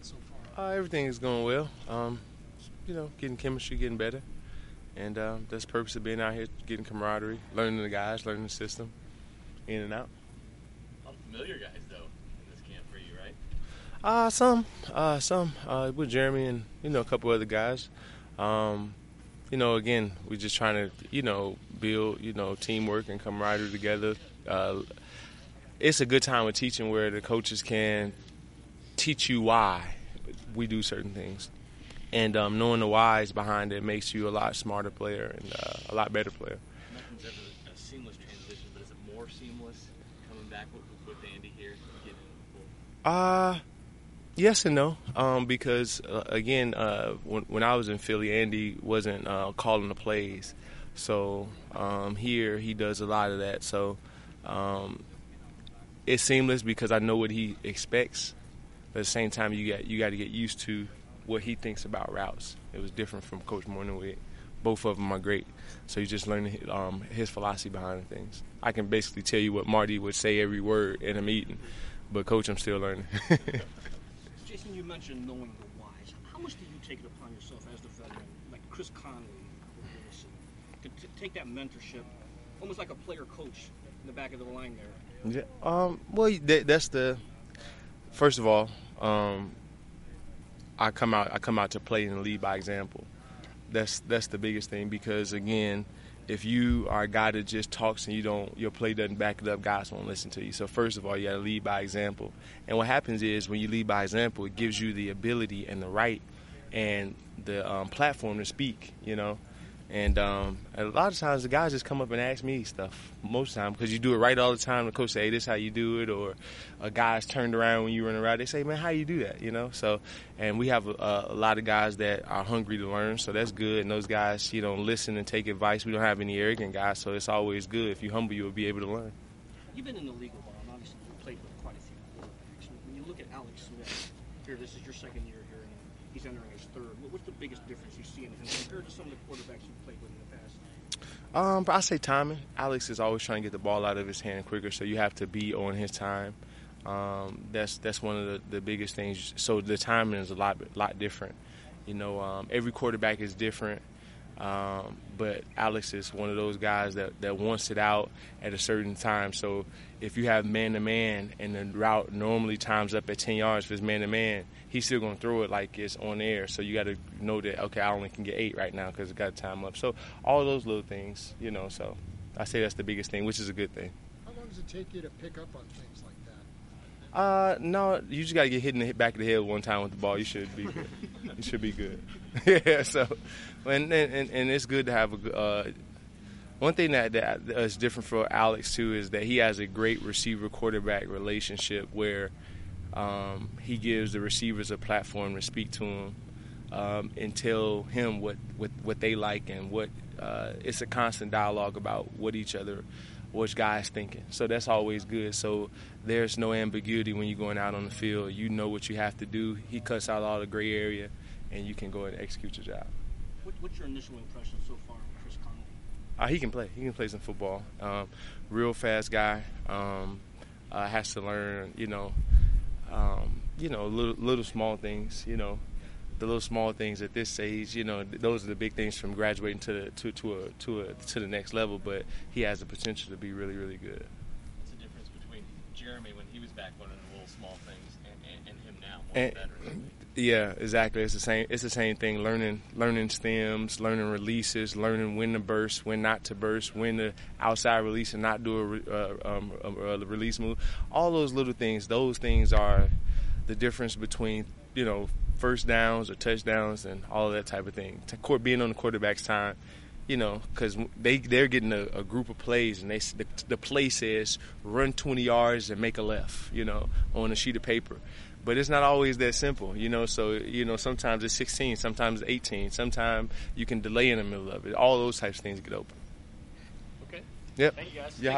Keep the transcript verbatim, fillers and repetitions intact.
so far? Uh, everything is going well. Um, you know, getting chemistry, getting better. And um, that's the purpose of being out here, getting camaraderie, learning the guys, learning the system, in and out. Familiar guys, though, in this camp for you, right? Uh, some. Uh, some. Uh, with Jeremy and, you know, a couple other guys. Um, you know, again, we're just trying to, you know, build, you know, teamwork and camaraderie together. Uh, it's a good time with teaching where the coaches can teach you why we do certain things. And um, knowing the whys behind it makes you a lot smarter player and uh, a lot better player. Nothing's ever a seamless transition, but is it more seamless coming back with, with Andy here and getting in the pool? Uh, yes and no. Um, because, uh, again, uh, when, when I was in Philly, Andy wasn't uh, calling the plays. So um, here he does a lot of that. So um, it's seamless because I know what he expects. But at the same time, you got you got to get used to what he thinks about routes. It was different from Coach Mornhinweg. Both of them are great. So you just learn um, his philosophy behind things. I can basically tell you what Marty would say every word in a meeting, but Coach, I'm still learning. Jason, you mentioned knowing the whys. How much do you take it upon yourself as the veteran, like Chris Conley, to, to take that mentorship, almost like a player coach in the back of the line there? Yeah. Um. Well, that, that's the first of all. Um, I come out. I come out to play and lead by example. That's that's the biggest thing because again, if you are a guy that just talks and you don't, your play doesn't back it up, guys won't listen to you. So first of all, you got to lead by example. And what happens is when you lead by example, it gives you the ability and the right and the um, platform to speak. You know. And um, a lot of times the guys just come up and ask me stuff most of the time because you do it right all the time. The coach say, hey, this is how you do it. Or a guy's turned around when you run around. They say, man, how you do that? You know. So, and we have a, a lot of guys that are hungry to learn. So that's good. And those guys, you know, listen and take advice. We don't have any arrogant guys. So it's always good. If you humble, you'll be able to learn. You've been in the league a while, and obviously you've played with quite a few quarterbacks. When you look at Alex Smith, here, this is your second year here, and he's entering his third. What's the biggest difference you see in him compared to some of the quarterbacks you've played with in the past? Um, but I say timing. Alex is always trying to get the ball out of his hand quicker, so you have to be on his time. Um, that's that's one of the, the biggest things. So the timing is a lot lot different. You know, um, every quarterback is different, um, but Alex is one of those guys that, that wants it out at a certain time. So if you have man-to-man and the route normally times up at ten yards if it's man-to-man, he's still going to throw it like it's on air. So you got to know that, okay, I only can get eight right now because it got time up. So all those little things, you know, so I say that's the biggest thing, which is a good thing. How long does it take you to pick up on things like that? Uh, no, you just got to get hit in the back of the head one time with the ball. You should be good. You should be good. Yeah, so, and, and and it's good to have a uh, one thing that, that is different for Alex, too, is that he has a great receiver-quarterback relationship where um, he gives the receivers a platform to speak to him um, and tell him what, what, what they like and what uh, – it's a constant dialogue about what each other – which guy's thinking. So that's always good. So there's no ambiguity when you're going out on the field. You know what you have to do. He cuts out all the gray area, and you can go and execute your job. What, what's your initial impression so far of Chris Conley? Uh, he can play. He can play some football. Um, real fast guy. Um, uh, has to learn, you know, um, you know, little, little small things, you know, the little small things at this age, you know, those are the big things from graduating to the, to to a to a to the next level. But he has the potential to be really, really good. What's the difference between Jeremy when he was back learning the little small things and, and, and him now, more And, better? yeah, exactly. It's the same. It's the same thing. Learning, learning stems, learning releases, learning when to burst, when not to burst, when to outside release and not do a, re, uh, um, a, a release move. All those little things. Those things are the difference between, you know, first downs or touchdowns and all of that type of thing. To being on the quarterback's time, you know, because they they're getting a, a group of plays and they the, the play says run twenty yards and make a left, you know, on a sheet of paper. But it's not always that simple, you know. So you know, sometimes it's sixteen, sometimes it's eighteen, sometimes you can delay in the middle of it. All those types of things get open. Okay. Yep. Thank you, guys. Yeah.